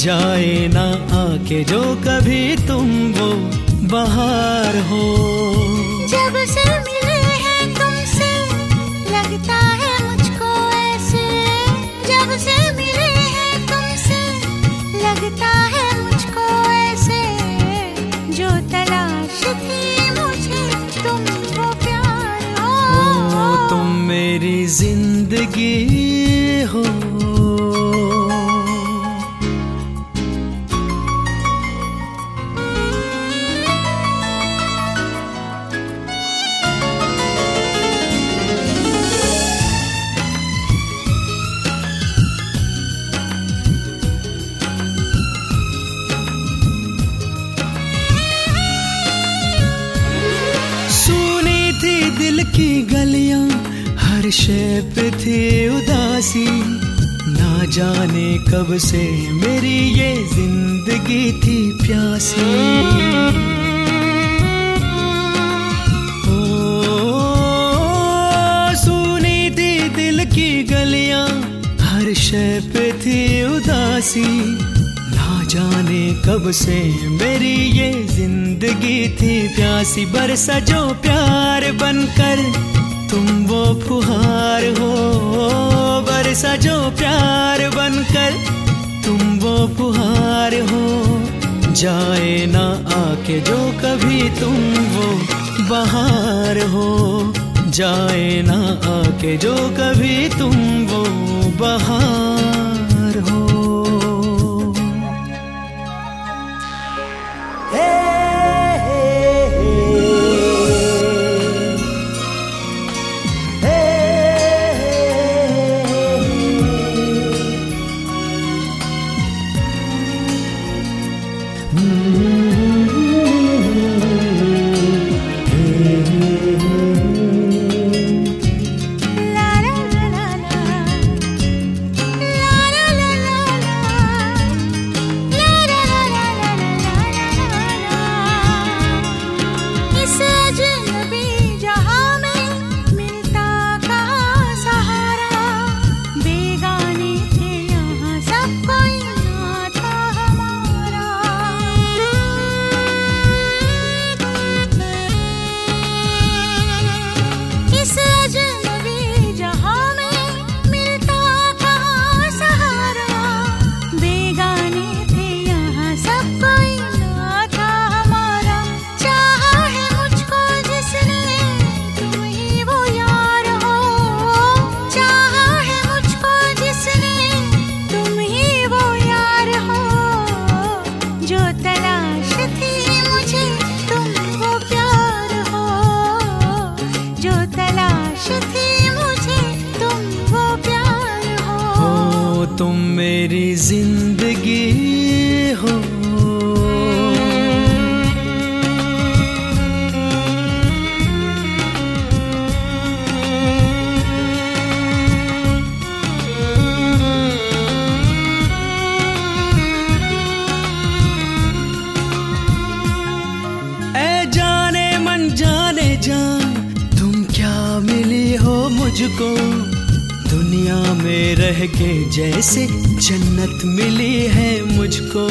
जाए ना आके जो कभी तुम वो बहार हो। जब से मिले हैं तुमसे लगता है मुझको ऐसे, जब से मिले हैं तुमसे लगता है मुझको ऐसे, जो तलाश थी मुझे तुम वो प्यार हो। तुम मेरी जिंदगी हो। दिल की गलियां हर शय पे थी उदासी, ना जाने कब से मेरी ये जिंदगी थी प्यासी। सुनी थी दिल की गलियां हर शय पे थी उदासी, ना जाने कब से मेरी ये जिंदगी थी प्यासी। बरसा जो प्यार बनकर तुम वो फुहार हो, बरसा जो प्यार बनकर तुम वो फुहार हो। जाए ना आके जो कभी तुम वो बहार हो, जाए ना आके जो कभी तुम वो बहार हो। तुम मेरी जिंदगी हो। ऐ जाने मन जाने जान तुम क्या मिली हो मुझको, दुनिया में रह के जैसे जन्नत मिली है मुझको।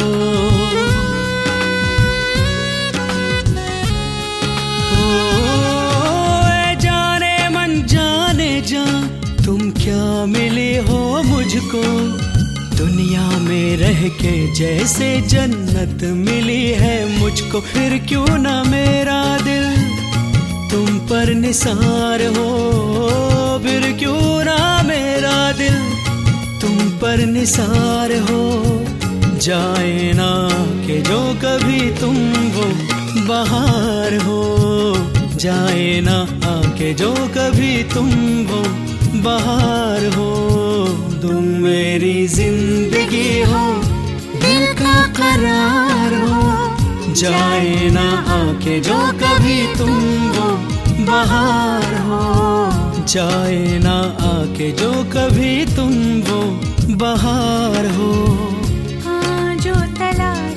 जाने मन जाने जा तुम क्या मिली हो मुझको, दुनिया में रह के जैसे जन्नत मिली है मुझको। फिर क्यों ना मेरा दिल तुम पर निसार हो, फिर क्यों ना मेरा दिल तुम पर निसार हो। जाए ना कि जो कभी तुम वो बहार हो, जाए ना आके जो कभी तुम वो बहार हो। तुम मेरी जिंदगी हो, दिल का करार हो, जाए ना आके जो कभी तुम वो बहार हो, जाए ना आके जो कभी तुम वो बहार हो। हाँ जो तलाश